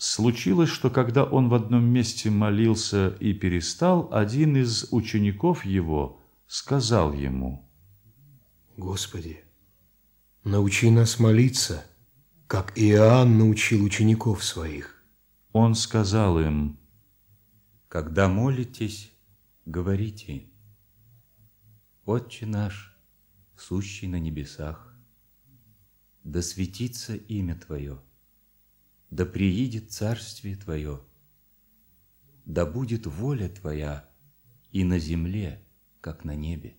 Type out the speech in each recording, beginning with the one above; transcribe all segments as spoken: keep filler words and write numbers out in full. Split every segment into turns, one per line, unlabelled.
случилось, что когда он в одном месте молился и перестал, один из учеников его сказал ему:
«Господи, научи нас молиться, как Иоанн научил учеников своих».
Он сказал им:
«Когда молитесь, говорите: Отче наш, сущий на небесах, да светится имя Твое, да приидет царствие Твое, да будет воля Твоя и на земле, как на небе.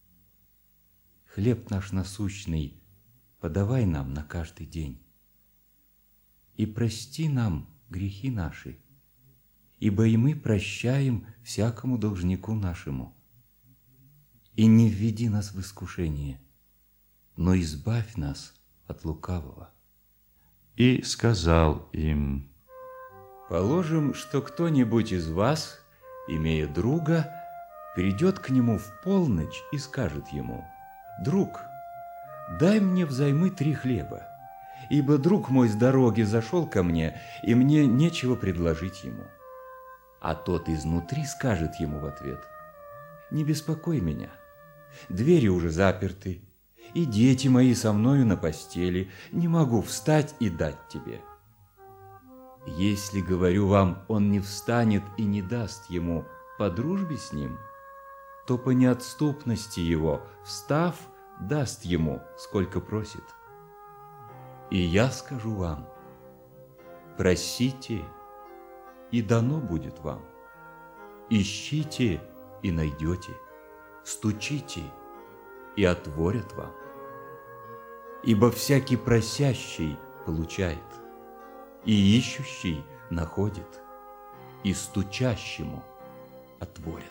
Хлеб наш насущный подавай нам на каждый день. И прости нам грехи наши, ибо и мы прощаем всякому должнику нашему. И не введи нас в искушение, но избавь нас от лукавого».
И сказал им:
Положим, что кто-нибудь из вас, имея друга, придет к нему в полночь и скажет ему: «Друг, дай мне взаймы три хлеба, ибо друг мой с дороги зашел ко мне, и мне нечего предложить ему». А тот изнутри скажет ему в ответ: «Не беспокой меня, двери уже заперты, и дети мои со мною на постели, не могу встать и дать тебе». Если, говорю вам, он не встанет и не даст ему по дружбе с ним, то по неотступности его, встав, даст ему, сколько просит. И я скажу вам: просите, и дано будет вам, ищите, и найдете, стучите, и отворят вам. Ибо всякий просящий получает, и ищущий находит, и стучащему отворят.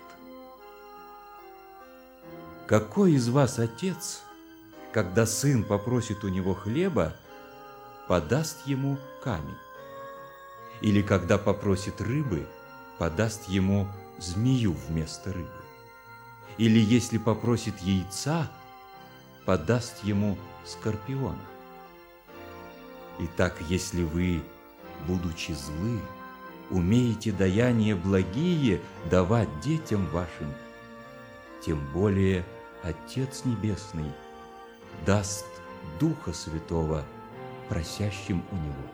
Какой из вас отец, когда сын попросит у него хлеба, подаст ему камень? Или когда попросит рыбы, подаст ему змею вместо рыбы? Или если попросит яйца, подаст ему скорпиона? Итак, если вы, будучи злы, умеете даяния благие давать детям вашим, тем более Отец Небесный даст Духа Святого просящим у Него.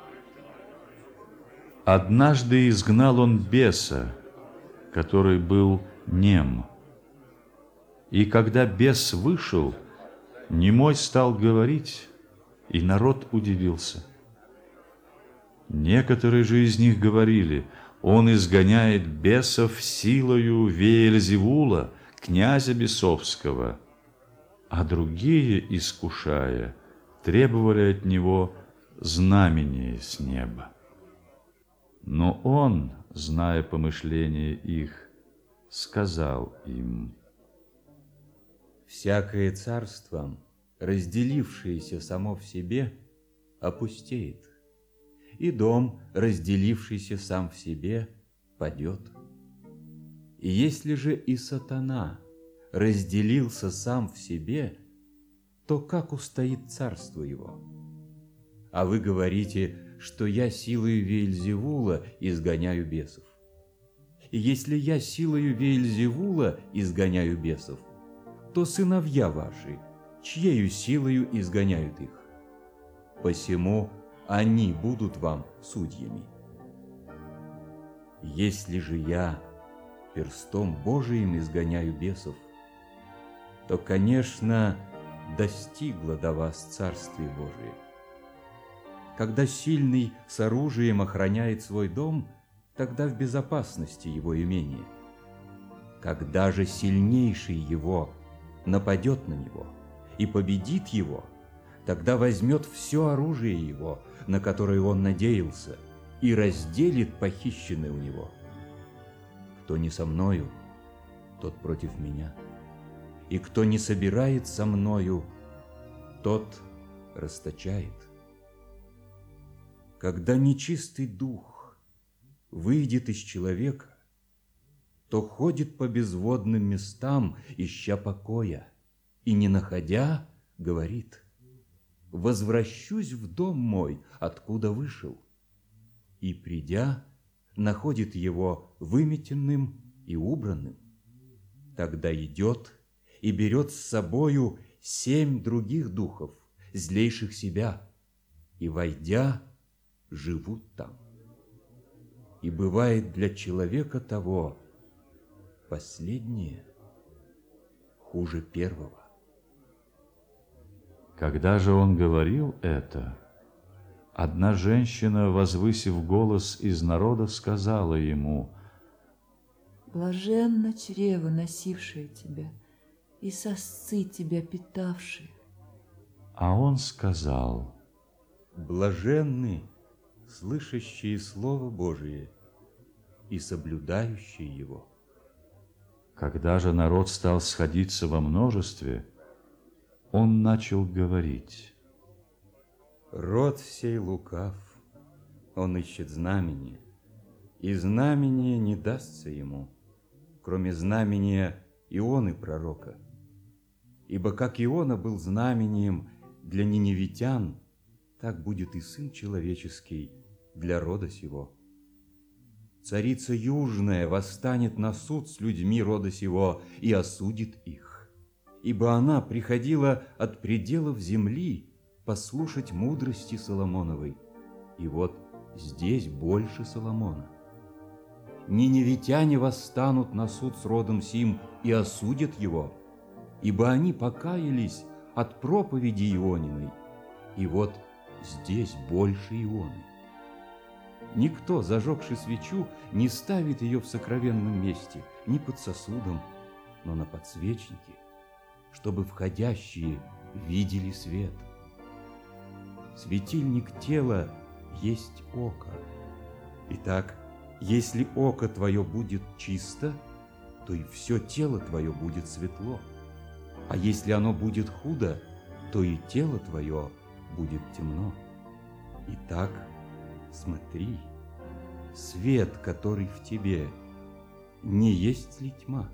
Однажды изгнал он беса, который был нем. И когда бес вышел, немой стал говорить, и народ удивился. Некоторые же из них говорили: он изгоняет бесов силою Веельзевула, князя бесовского. А другие, искушая, требовали от него знамения с неба. Но он, зная помышления их, сказал им:
«Всякое царство, разделившееся само в себе, опустеет, и дом, разделившийся сам в себе, падет. И если же и сатана разделился сам в себе, то как устоит царство его? А вы говорите, что я силою Веельзевула изгоняю бесов. И если я силою Веельзевула изгоняю бесов, то сыновья ваши, чьею силою изгоняют их? Посему они будут вам судьями. Если же я перстом Божиим изгоняю бесов, то, конечно, достигло до вас Царствие Божие. Когда сильный с оружием охраняет свой дом, тогда в безопасности его имение. Когда же сильнейший его нападет на него и победит его, тогда возьмет все оружие его, на которое он надеялся, и разделит похищенное у него. Кто не со мною, тот против меня, и кто не собирает со мною, тот расточает. Когда нечистый дух выйдет из человека, то ходит по безводным местам, ища покоя, и, не находя, говорит: «Возвращусь в дом мой, откуда вышел». и, придя, находит его выметенным и убранным. Тогда идет и берет с собою семь других духов, злейших себя, и, войдя, живут там. И бывает для человека того последнее хуже первого.
Когда же он говорил это, одна женщина, возвысив голос из народа, сказала ему:
«Блаженно чрево, носившее тебя, и сосцы тебя питавшие».
А он сказал:
Блаженны, слышащие Слово Божие и соблюдающие его.
Когда же народ стал сходиться во множестве, он начал говорить:
Род сей лукав, он ищет знамения, и знамение не дастся ему, кроме знамения Ионы пророка. Ибо как Иона был знамением для ниневитян, так будет и Сын Человеческий для рода сего. Царица Южная восстанет на суд с людьми рода сего и осудит их, ибо она приходила от пределов земли послушать мудрости Соломоновой, и вот здесь больше Соломона. Ниневитяне восстанут на суд с родом сим и осудят его, ибо они покаялись от проповеди Иониной, и вот здесь больше Ионы. Никто, зажегший свечу, не ставит ее в сокровенном месте, ни под сосудом, но на подсвечнике, чтобы входящие видели свет. Светильник тела есть око. Итак, если око твое будет чисто, то и все тело твое будет светло. А если оно будет худо, то и тело твое будет темно. Итак, смотри, свет, который в тебе, не есть ли тьма?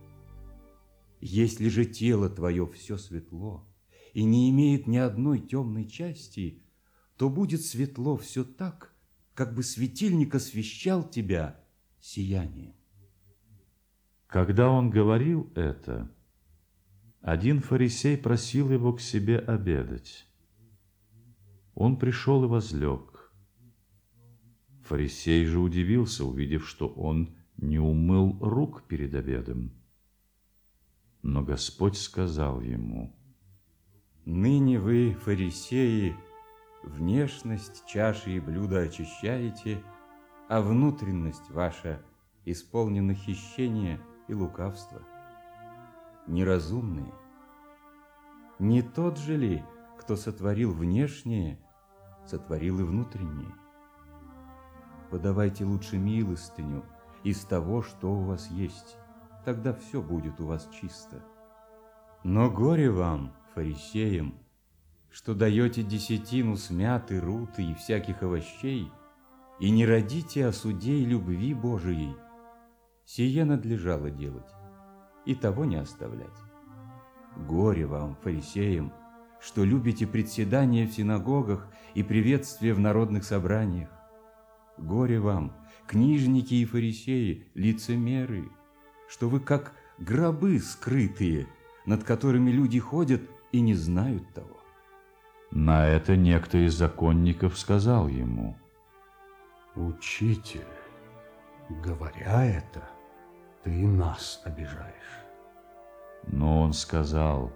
Если же тело твое все светло и не имеет ни одной темной части, то будет светло все так, как бы светильник освещал тебя сиянием.
Когда он говорил это, один фарисей просил его к себе обедать. Он пришел и возлег. Фарисей же удивился, увидев, что он не умыл рук перед обедом. Но Господь сказал ему:
«Ныне вы, фарисеи, внешность чаши и блюда очищаете, а внутренность ваша исполнена хищения и лукавства. Неразумные, не тот же ли, кто сотворил внешнее, сотворил и внутреннее? Подавайте лучше милостыню из того, что у вас есть, тогда все будет у вас чисто. Но горе вам, фарисеям, что даете десятину с мяты, руты и всяких овощей, и не родите о суде и любви Божией. Сие надлежало делать, и того не оставлять. Горе вам, фарисеям, что любите председание в синагогах и приветствие в народных собраниях. Горе вам, книжники и фарисеи, лицемеры, что вы как гробы скрытые, над которыми люди ходят и не знают того.
На это некто из законников сказал ему:
Учитель, говоря это, ты и нас обижаешь.
Но он сказал: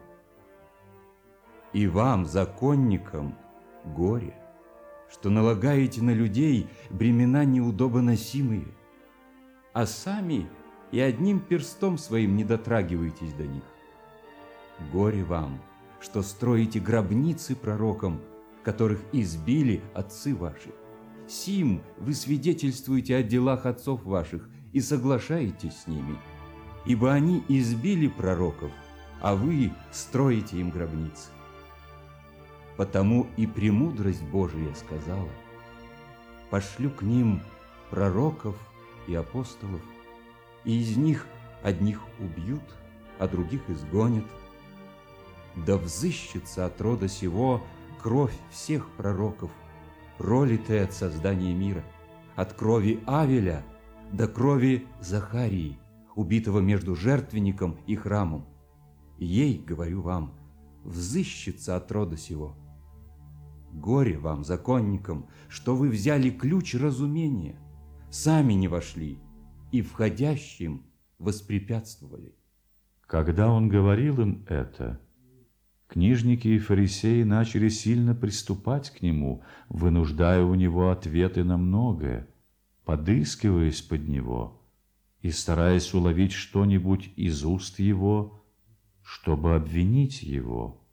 И вам, законникам, горе, что налагаете на людей бремена неудобоносимые, а сами и одним перстом своим не дотрагиваетесь до них. Горе вам, что строите гробницы пророкам, которых избили отцы ваши. Сим вы свидетельствуете о делах отцов ваших и соглашаетесь с ними, ибо они избили пророков, а вы строите им гробницы. Потому и премудрость Божия сказала: пошлю к ним пророков и апостолов, и из них одних убьют, а других изгонят. Да взыщется от рода сего кровь всех пророков, пролитая от создания мира, от крови Авеля до крови Захарии, убитого между жертвенником и храмом. Ей, говорю вам, взыщется от рода сего. Горе вам, законникам, что вы взяли ключ разумения, сами не вошли и входящим воспрепятствовали».
Когда он говорил им это, книжники и фарисеи начали сильно приступать к нему, вынуждая у него ответы на многое, подыскиваясь под него и стараясь уловить что-нибудь из уст его, чтобы обвинить его.